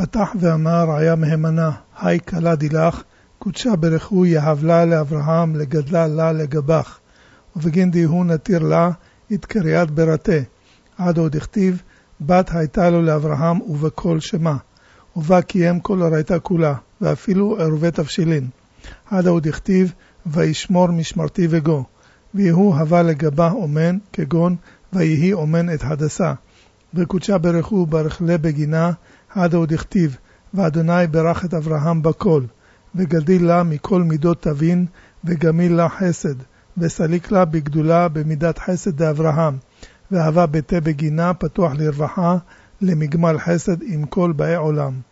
פתח ואמר היה מהימנה, היי קלה דילך, קודשה ברכו יהבלה לאברהם, לגדלה לה לגבך. ובגין דיהו נתיר לה, התקריאת ברתה. עד עוד הכתיב, בת הייתה לו לאברהם ובכל שמה. ובה קיים כל הרייתה כולה, ואפילו ערובי תבשילין. עד עוד הכתיב, וישמור משמרתי וגו. ויהו הווה לגבה אומן, כגון, ויהי אומן את הדסה. וקודשה ברכו ברכלה בגינה, עד עוד הכתיב, ואדוני ברך את אברהם בכל. וגדיל לה מכל מידות תבין, וגמיל לה חסד, וסליק לה בגדולה במידת חסד לאברהם, והווה ביתה בגינה פתוח לרווחה, למגמל חסד עם כל באי עולם.